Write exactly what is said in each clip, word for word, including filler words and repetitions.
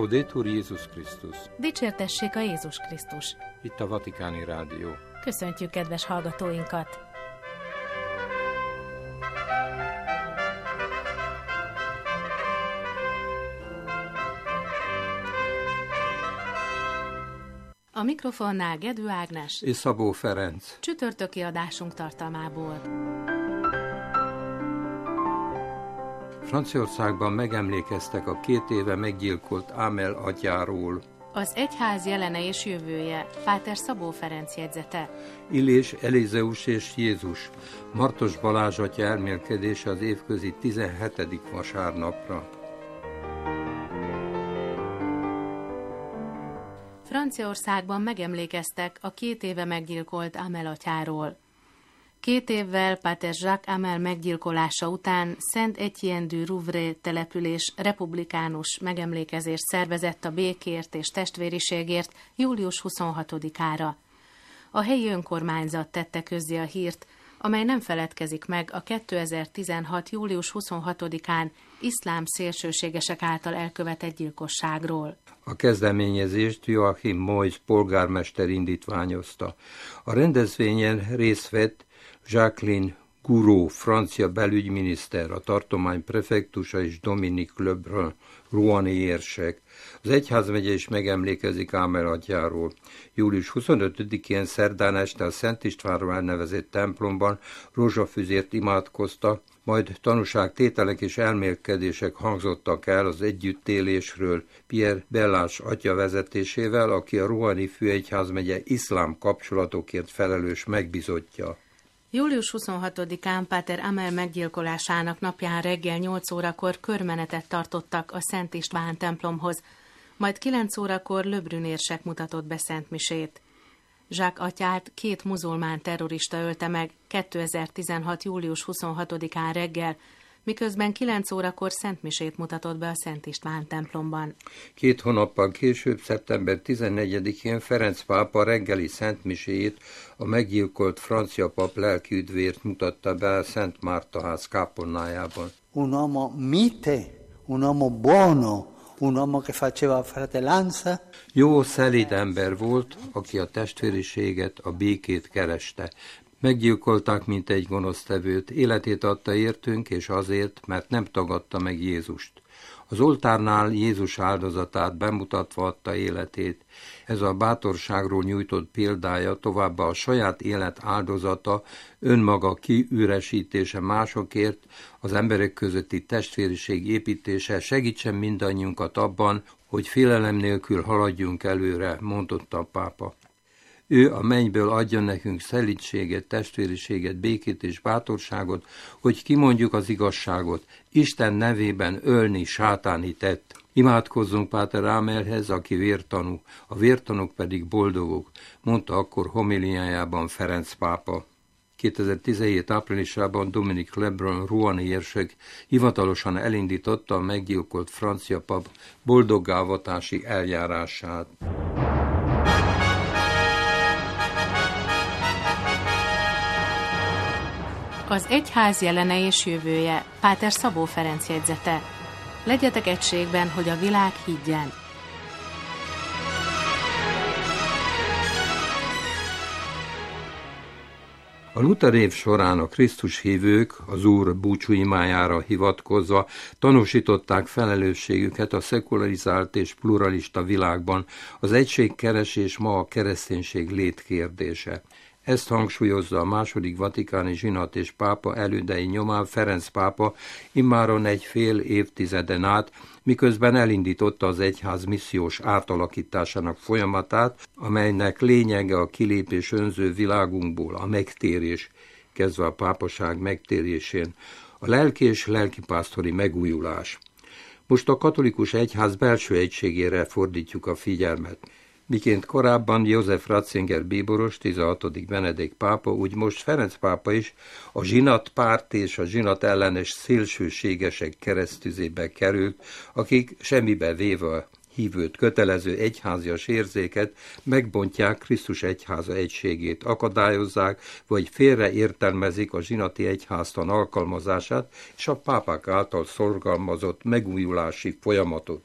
Laudetur Jézus Krisztus. Dicsértessék a Jézus Krisztus. Itt a Vatikáni Rádió. Köszöntjük kedves hallgatóinkat! A mikrofonnál Gedő Ágnes és Szabó Ferenc. Csütörtöki adásunk tartalmából. Franciaországban megemlékeztek a két éve meggyilkolt Amel atyáról. Az egyház jelene és jövője, Páter Szabó Ferenc jegyzete. Illés, Elizeus és Jézus. Martos Balázs atya elmélkedése az évközi tizenhetedik vasárnapra. Franciaországban megemlékeztek a két éve meggyilkolt Amel atyáról. Két évvel Páter Jacques Amel meggyilkolása után Saint-Étienne-du-Rouvray település republikánus megemlékezést szervezett a békért és testvériségért július huszonhatodikára. A helyi önkormányzat tette közzé a hírt, amely nem feledkezik meg a kétezer-tizenhat. július huszonhatodikán iszlám szélsőségesek által elkövetett gyilkosságról. A kezdeményezést Joachim Moyes polgármester indítványozta. A rendezvényen részt vett Jacqueline Gouraud, francia belügyminiszter, a tartomány prefektusa és Dominique Lebrun, roueni érsek. Az egyházmegye is megemlékezik Amel atyáról. július huszonötödikén szerdán este a Szent Istvánról elnevezett templomban rózsafüzért imádkozta, majd tanúságtételek és elmélkedések hangzottak el az együttélésről Pierre Bellás atya vezetésével, aki a roueni főegyházmegye iszlám kapcsolatokért felelős megbízottja. július huszonhatodikán Páter Amel meggyilkolásának napján reggel nyolc órakor körmenetet tartottak a Szent István templomhoz, majd kilenc órakor Lebrun érsek mutatott be szentmisét. Jacques atyát két muzulmán terrorista ölte meg kétezer-tizenhat. július huszonhatodikán reggel, miközben kilenc órakor szentmisét mutatott be a Szent István templomban. Két hónappal később, szeptember tizennegyedikén Ferenc pápa reggeli szentmiséjét a meggyilkolt francia pap lelkiüdvért mutatta be a Szent Márta ház kápolnájában. Un uomo mite, un uomo buono, un uomo che faceva fratellanza. Jó, szelíd ember volt, aki a testvériséget, a békét kereste. Meggyilkolták, mint egy gonosztevőt, életét adta értünk, és azért, mert nem tagadta meg Jézust. Az oltárnál Jézus áldozatát bemutatva adta életét. Ez a bátorságról nyújtott példája, továbbá a saját élet áldozata, önmaga kiüresítése másokért, az emberek közötti testvériség építése segítsen mindannyiunkat abban, hogy félelem nélkül haladjunk előre, mondotta a pápa. Ő a mennyből adja nekünk szelídséget, testvériséget, békét és bátorságot, hogy kimondjuk az igazságot. Isten nevében ölni sátáni tett. Imádkozzunk Páter Amelhez, aki vértanú, a vértanúk pedig boldogok, mondta akkor homiliájában Ferenc pápa. kétezer-tizenhét. áprilisában Dominique Lebrun, roueni érsek hivatalosan elindította a meggyilkolt francia pap boldoggávatási eljárását. Az egyház jelene és jövője, Páter Szabó Ferenc jegyzete. Legyetek egységben, hogy a világ higgyen. A Luther év során a Krisztus hívők az Úr búcsúimájára hivatkozva tanúsították felelősségüket a szekularizált és pluralista világban. Az egységkeresés ma a kereszténység létkérdése. Ezt hangsúlyozza a második vatikáni zsinat és pápa elődei nyomán Ferenc pápa immáron egy fél évtizeden át, miközben elindította az egyház missziós átalakításának folyamatát, amelynek lényege a kilépés önző világunkból, a megtérés, kezdve a pápaság megtérésén, a lelki és lelkipásztori megújulás. Most a katolikus egyház belső egységére fordítjuk a figyelmet. Miként korábban József Ratzinger bíboros, tizenhatodik Benedek pápa, úgy most Ferenc pápa is a zsinatpárt és a zsinat ellenes szélsőségesek keresztüzébe került, akik semmibe véve a hívőt kötelező egyházias érzéket megbontják Krisztus egyháza egységét, akadályozzák, vagy félreértelmezik a zsinati egyháztan alkalmazását és a pápák által szorgalmazott megújulási folyamatot.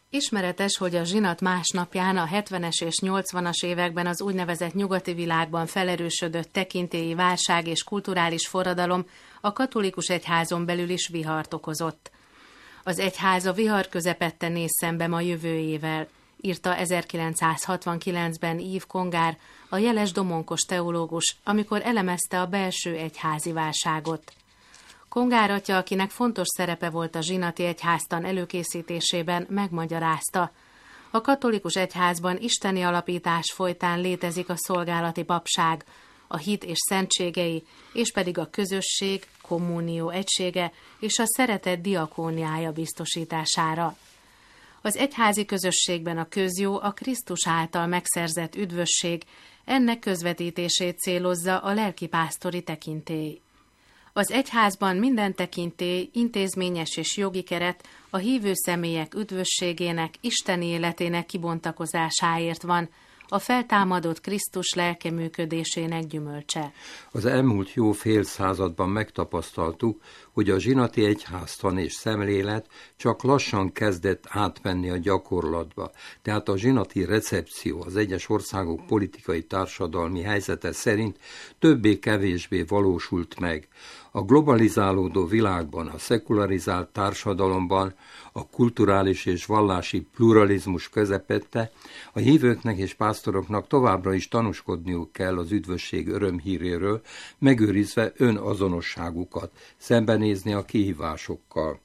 Ismeretes, hogy a zsinat másnapján a hetvenes és nyolcvanas években az úgynevezett nyugati világban felerősödött tekintélyi válság és kulturális forradalom a katolikus egyházon belül is vihart okozott. Az egyház a vihar közepette néz szembe ma jövőjével, írta ezerkilencszázhatvankilencben Yves Congar, a jeles domonkos teológus, amikor elemezte a belső egyházi válságot. Congar atya, akinek fontos szerepe volt a zsinati egyháztan előkészítésében, megmagyarázta. A katolikus egyházban isteni alapítás folytán létezik a szolgálati papság, a hit és szentségei, és pedig a közösség, kommunió egysége és a szeretet diakóniája biztosítására. Az egyházi közösségben a közjó a Krisztus által megszerzett üdvösség, ennek közvetítését célozza a lelkipásztori tekintély. Az egyházban minden tekintély, intézményes és jogi keret a hívő személyek üdvösségének, isteni életének kibontakozásáért van, a feltámadott Krisztus lelke működésének gyümölcse. Az elmúlt jó fél században megtapasztaltuk, hogy a zsinati egyháztan és szemlélet csak lassan kezdett átmenni a gyakorlatba, tehát a zsinati recepció az egyes országok politikai társadalmi helyzete szerint többé-kevésbé valósult meg. A globalizálódó világban, a szekularizált társadalomban, a kulturális és vallási pluralizmus közepette a hívőknek és pásztoroknak továbbra is tanúskodniuk kell az üdvösség örömhíréről, megőrizve önazonosságukat, szembenézni a kihívásokkal.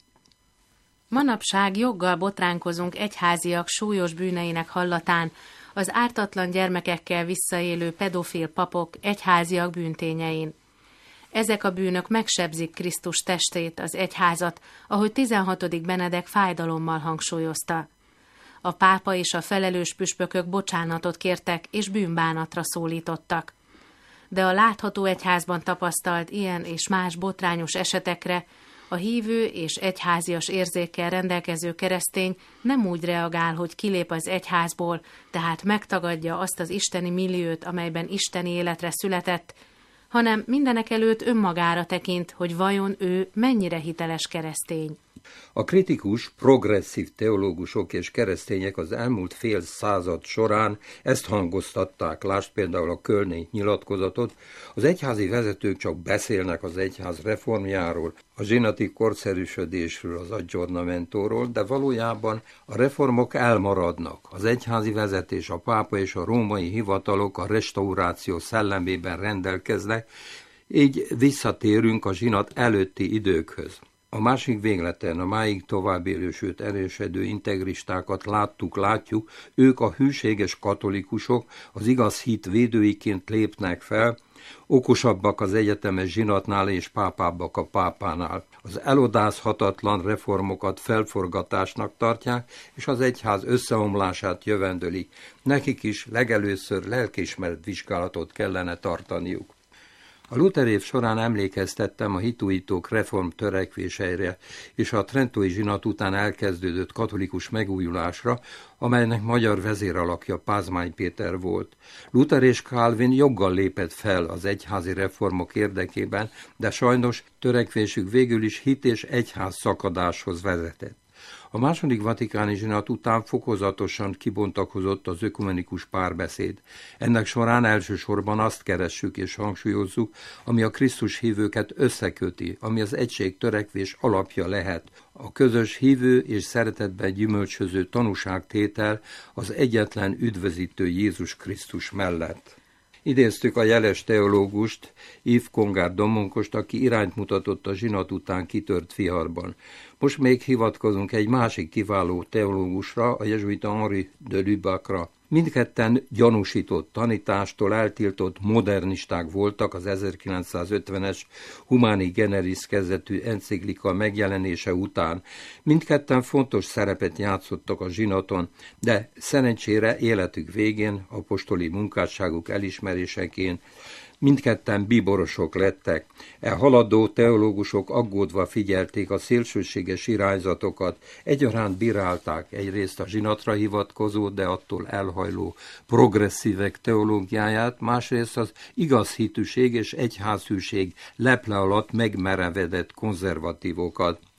Manapság joggal botránkozunk egyháziak súlyos bűneinek hallatán, az ártatlan gyermekekkel visszaélő pedofil papok egyháziak bűntényein. Ezek a bűnök megsebzik Krisztus testét, az egyházat, ahogy tizenhatodik Benedek fájdalommal hangsúlyozta. A pápa és a felelős püspökök bocsánatot kértek és bűnbánatra szólítottak. De a látható egyházban tapasztalt ilyen és más botrányos esetekre a hívő és egyházias érzékkel rendelkező keresztény nem úgy reagál, hogy kilép az egyházból, tehát megtagadja azt az isteni milliót, amelyben isteni életre született, hanem mindenekelőtt önmagára tekint, hogy vajon ő mennyire hiteles keresztény. A kritikus, progresszív teológusok és keresztények az elmúlt fél század során ezt hangoztatták, lásd például a kölni nyilatkozatot, az egyházi vezetők csak beszélnek az egyház reformjáról, a zsinati korszerűsödésről, az aggiornamentóról, de valójában a reformok elmaradnak. Az egyházi vezetés, a pápa és a római hivatalok a restauráció szellemében rendelkeznek, így visszatérünk a zsinat előtti időkhöz. A másik végleten a máig továbbélő, sőt erősödő integristákat láttuk, látjuk, ők a hűséges katolikusok az igaz hit védőiként lépnek fel, okosabbak az egyetemes zsinatnál és pápábbak a pápánál. Az elodázhatatlan reformokat felforgatásnak tartják, és az egyház összeomlását jövendölik. Nekik is legelőször lelkiismeret vizsgálatot kellene tartaniuk. A Luther év során emlékeztettem a hitújítók reform törekvéseire és a trentói zsinat után elkezdődött katolikus megújulásra, amelynek magyar vezéralakja Pázmány Péter volt. Luther és Calvin joggal lépett fel az egyházi reformok érdekében, de sajnos törekvésük végül is hit és egyház szakadáshoz vezetett. A második vatikáni zsinat után fokozatosan kibontakozott az ökumenikus párbeszéd. Ennek során elsősorban azt keressük és hangsúlyozzuk, ami a Krisztus hívőket összeköti, ami az egység törekvés alapja lehet. A közös hívő és szeretetben gyümölcsöző tanúságtétel az egyetlen üdvözítő Jézus Krisztus mellett. Idéztük a jeles teológust, Yves Congar domonkost, aki irányt mutatott a zsinat után kitört viharban. Most még hivatkozunk egy másik kiváló teológusra, a jezsuita Henri de Lubacra. Mindketten gyanúsított tanítástól eltiltott modernisták voltak az ezerkilencszázötvenes Humani Generis kezdetű enciklika megjelenése után. Mindketten fontos szerepet játszottak a zsinaton, de szerencsére életük végén, apostoli munkásságuk elismeréseként mindketten bíborosok lettek. E haladó teológusok aggódva figyelték a szélsőséges irányzatokat, egyaránt bírálták egyrészt a zsinatra hivatkozó, de attól elhajló progresszívek teológiáját, másrészt az igaz hitűség és egyházhűség leple alatt megmerevedett konzervatívokat.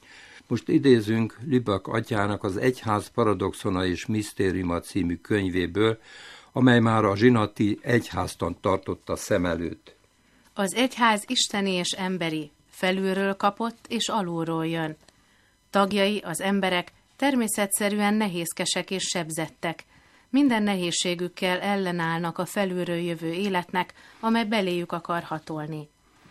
Most idézünk Lübeck atyának az Egyház paradoxona és misztériuma című könyvéből, amely már a zsinati egyháztant tartotta szem előtt. Az egyház isteni és emberi, felülről kapott és alulról jön. Tagjai, az emberek természetszerűen nehézkesek és sebzettek. Minden nehézségükkel ellenállnak a felülről jövő életnek, amely beléjük akar hatolni.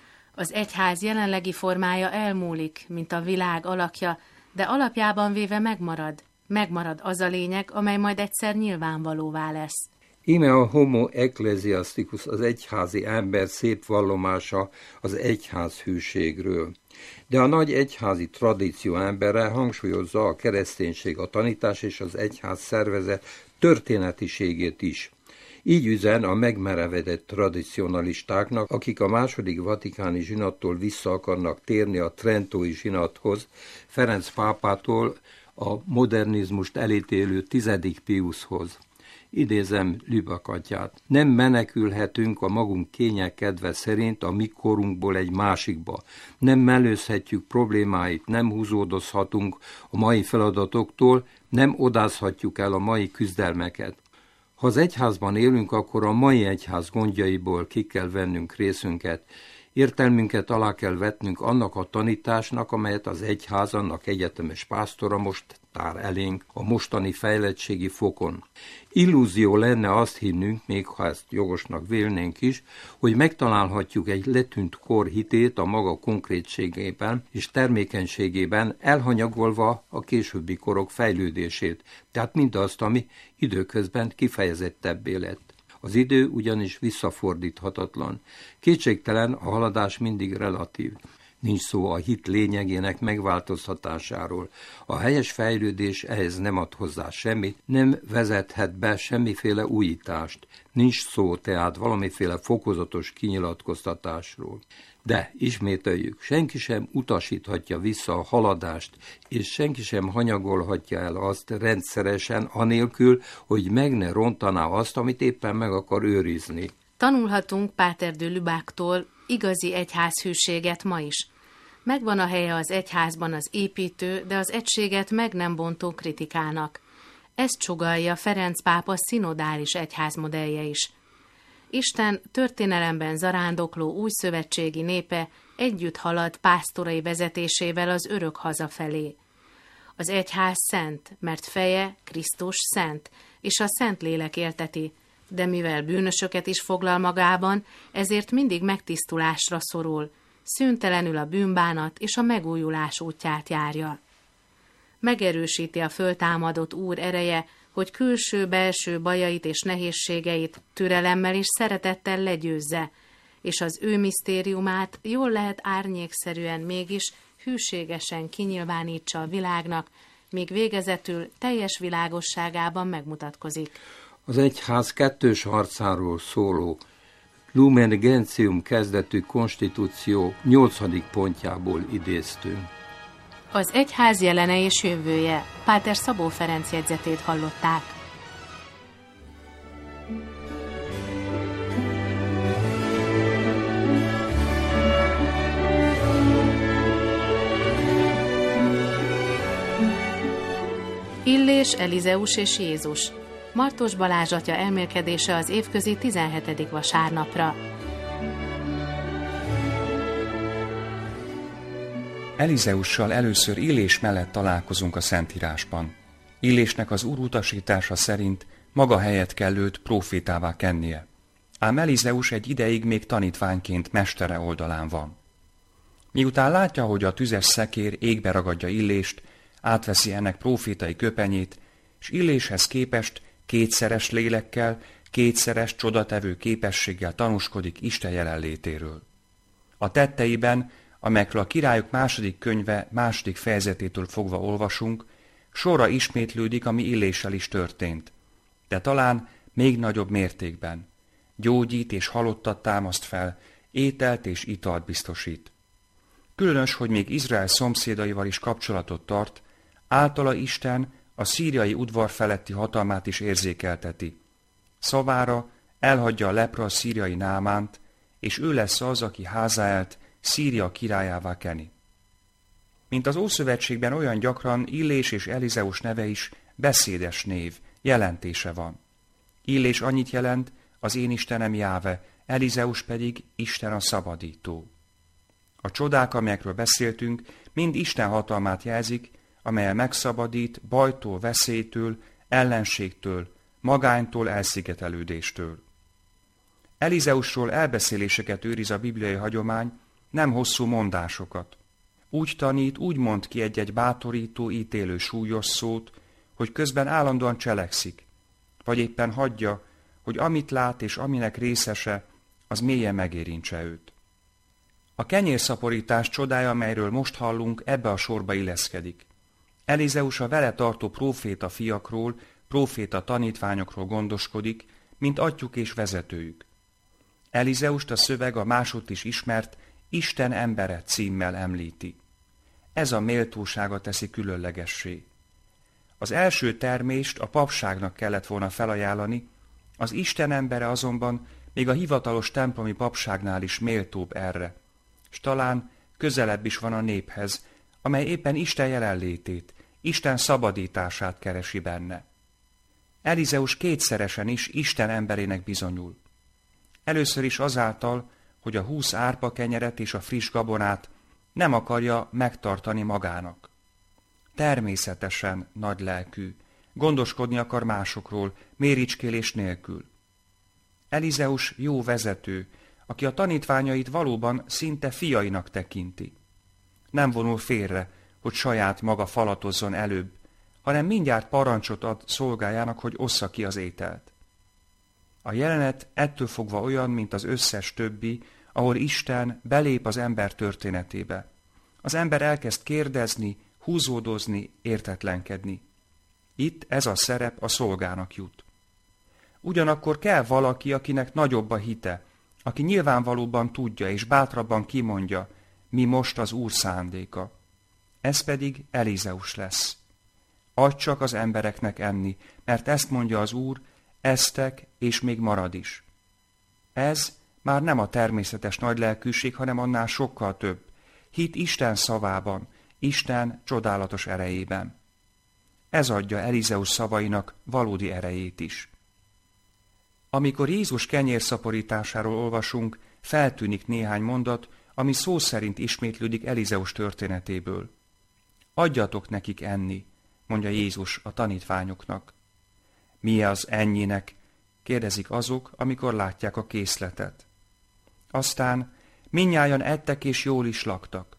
Az egyház jelenlegi formája elmúlik, mint a világ alakja, de alapjában véve megmarad. Megmarad az a lényeg, amely majd egyszer nyilvánvalóvá lesz. Íme a homo ecclesiasticus, az egyházi ember szép vallomása az egyház hűségről. De a nagy egyházi tradíció emberre hangsúlyozza a kereszténység, a tanítás és az egyház szervezet történetiségét is. Így üzen a megmerevedett tradicionalistáknak, akik a második vatikáni zsinattól vissza akarnak térni a trentói zsinathoz, Ferenc pápától a modernizmust elítélő tizedik Piuszhoz. Idézem Lübeck atyát. Nem menekülhetünk a magunk kénye kedve szerint a mi korunkból egy másikba. Nem mellőzhetjük problémáit, nem húzódozhatunk a mai feladatoktól, nem odázhatjuk el a mai küzdelmeket. Ha az egyházban élünk, akkor a mai egyház gondjaiból ki kell vennünk részünket. Értelmünket alá kell vetnünk annak a tanításnak, amelyet az egyház, annak egyetemes pásztora most tár elénk a mostani fejlettségi fokon. Illúzió lenne azt hinnünk, még ha ezt jogosnak vélnénk is, hogy megtalálhatjuk egy letűnt kor hitét a maga konkrétségében és termékenységében, elhanyagolva a későbbi korok fejlődését, tehát mindazt, ami időközben kifejezettebbé lett. Az idő ugyanis visszafordíthatatlan. Kétségtelen a haladás mindig relatív. Nincs szó a hit lényegének megváltoztatásáról. A helyes fejlődés ehhez nem ad hozzá semmit, nem vezethet be semmiféle újítást. Nincs szó tehát valamiféle fokozatos kinyilatkoztatásról. De, ismételjük, senki sem utasíthatja vissza a haladást, és senki sem hanyagolhatja el azt rendszeresen, anélkül, hogy meg ne rontaná azt, amit éppen meg akar őrizni. Tanulhatunk Páter de Lubecktól igazi egyházhűséget ma is. Megvan a helye az egyházban az építő, de az egységet meg nem bontó kritikának. Ezt sugallja Ferenc pápa szinodális egyházmodellje is. Isten történelemben zarándokló új szövetségi népe együtt halad pásztorai vezetésével az örök haza felé. Az egyház szent, mert feje, Krisztus szent, és a Szentlélek élteti, de mivel bűnösöket is foglal magában, ezért mindig megtisztulásra szorul, szüntelenül a bűnbánat és a megújulás útját járja. Megerősíti a föltámadott Úr ereje, hogy külső-belső bajait és nehézségeit türelemmel és szeretettel legyőzze, és az ő misztériumát jól lehet árnyékszerűen mégis hűségesen kinyilvánítsa a világnak, míg végezetül teljes világosságában megmutatkozik. Az egyház kettős harcáról szóló Lumen Gentium kezdetű konstitúció nyolcadik pontjából idéztünk. Az egyház jelene és jövője, Páter Szabó Ferenc jegyzetét hallották. Illés, Elizeus és Jézus. Martos Balázs atya elmélkedése az évközi tizenhetedik vasárnapra. Elizeussal először Illés mellett találkozunk a Szentírásban. Illésnek az Úr utasítása szerint maga helyett kell őt prófétává kennie. Ám Elizeus egy ideig még tanítványként mestere oldalán van. Miután látja, hogy a tüzes szekér égbe ragadja Illést, átveszi ennek prófétai köpenyét, és Illéshez képest kétszeres lélekkel, kétszeres csodatevő képességgel tanúskodik Isten jelenlétéről. A tetteiben, amelyekről a Királyok második könyve második fejezetétől fogva olvasunk, sorra ismétlődik, ami Illéssel is történt, de talán még nagyobb mértékben. Gyógyít és halottat támaszt fel, ételt és italt biztosít. Különös, hogy még Izrael szomszédaival is kapcsolatot tart, általa Isten a szíriai udvar feletti hatalmát is érzékelteti. Szavára elhagyja a lepra a szíriai Námánt, és ő lesz az, aki Házaelt Szíria királyává keni. mint az Ószövetségben olyan gyakran Illés és Elizeus neve is beszédes név, jelentése van. Illés annyit jelent, az én Istenem Jáve, Elizeus pedig Isten a szabadító. A csodák, amelyekről beszéltünk, mind Isten hatalmát jelzik, amellyel megszabadít bajtól, veszélytől, ellenségtől, magánytól, elszigetelődéstől. Elizeusról elbeszéléseket őriz a bibliai hagyomány, nem hosszú mondásokat. Úgy tanít, úgy mond ki egy-egy bátorító, ítélő súlyos szót, hogy közben állandóan cselekszik, vagy éppen hagyja, hogy amit lát és aminek részese, az mélyen megérintse őt. A kenyérszaporítás csodája, amelyről most hallunk, ebbe a sorba illeszkedik. Elizeus a vele tartó próféta fiakról, próféta tanítványokról gondoskodik, mint atyjuk és vezetőjük. Elizeust a szöveg a másodt is ismert Isten embere címmel említi. Ez a méltósága teszi különlegessé. Az első termést a papságnak kellett volna felajánlani, az Isten embere azonban még a hivatalos templomi papságnál is méltóbb erre, s talán közelebb is van a néphez, amely éppen Isten jelenlétét, Isten szabadítását keresi benne. Elizeus kétszeresen is Isten emberének bizonyul. Először is azáltal, hogy a húsz árpa kenyeret és a friss gabonát nem akarja megtartani magának. Természetesen nagylelkű, gondoskodni akar másokról, méricskélés nélkül. Elizeus jó vezető, aki a tanítványait valóban szinte fiainak tekinti. Nem vonul félre, hogy saját maga falatozzon előbb, hanem mindjárt parancsot ad szolgájának, hogy ossza ki az ételt. A jelenet ettől fogva olyan, mint az összes többi, ahol Isten belép az ember történetébe. Az ember elkezd kérdezni, húzódozni, értetlenkedni. Itt ez a szerep a szolgának jut. Ugyanakkor kell valaki, akinek nagyobb a hite, aki nyilvánvalóban tudja és bátrabban kimondja, mi most az Úr szándéka. Ez pedig Elizeus lesz. Adj csak az embereknek enni, mert ezt mondja az Úr, eztek, és még marad is. Ez már nem a természetes nagylelkűség, hanem annál sokkal több. Hit Isten szavában, Isten csodálatos erejében. Ez adja Elizeus szavainak valódi erejét is. Amikor Jézus kenyérszaporításáról olvasunk, feltűnik néhány mondat, ami szó szerint ismétlődik Elizeus történetéből. Adjatok nekik enni, mondja Jézus a tanítványoknak. Mi az ennyinek? Kérdezik azok, amikor látják a készletet. Aztán mindnyájan ettek és jól is laktak.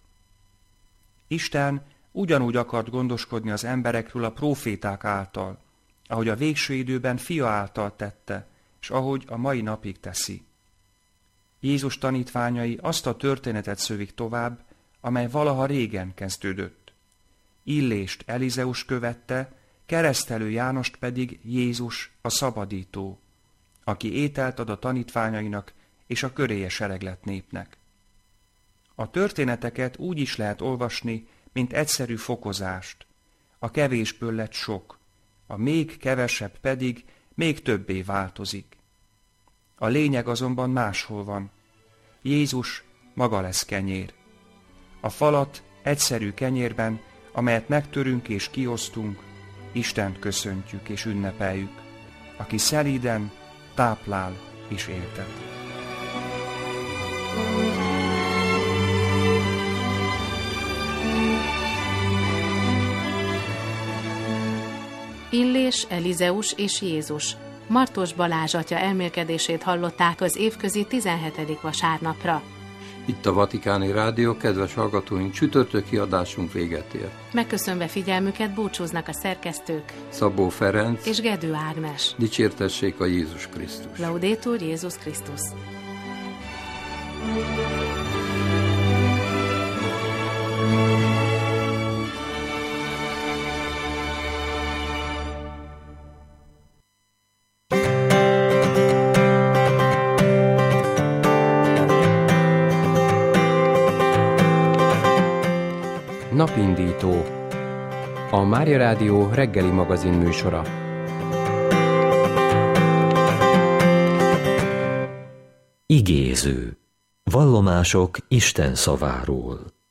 Isten ugyanúgy akart gondoskodni az emberekről a próféták által, ahogy a végső időben fia által tette, és ahogy a mai napig teszi. Jézus tanítványai azt a történetet szövik tovább, amely valaha régen kezdődött. Illést Elizeus követte, keresztelő Jánost pedig Jézus a szabadító, aki ételt ad a tanítványainak és a köréje sereglet népnek. A történeteket úgy is lehet olvasni, mint egyszerű fokozást. A kevésből lett sok, a még kevesebb pedig még többé változik. A lényeg azonban máshol van. Jézus maga lesz kenyér. A falat egyszerű kenyérben, amelyet megtörünk és kiosztunk, Istent köszöntjük és ünnepeljük, aki szelíden táplál és éltet. Illés, Elizeus és Jézus. Martos Balázs atya elmélkedését hallották az évközi tizenhetedik vasárnapra. Itt a Vatikáni Rádió, kedves hallgatóink, csütörtöki adásunk véget ért. Megköszönve figyelmüket búcsúznak a szerkesztők Szabó Ferenc és Gedő Ágnes. Dicsértessék a Jézus Krisztus. Laudetur Jézus Krisztus. Napindító. A Mária Rádió reggeli magazin műsora. Igéző. Vallomások Isten szaváról.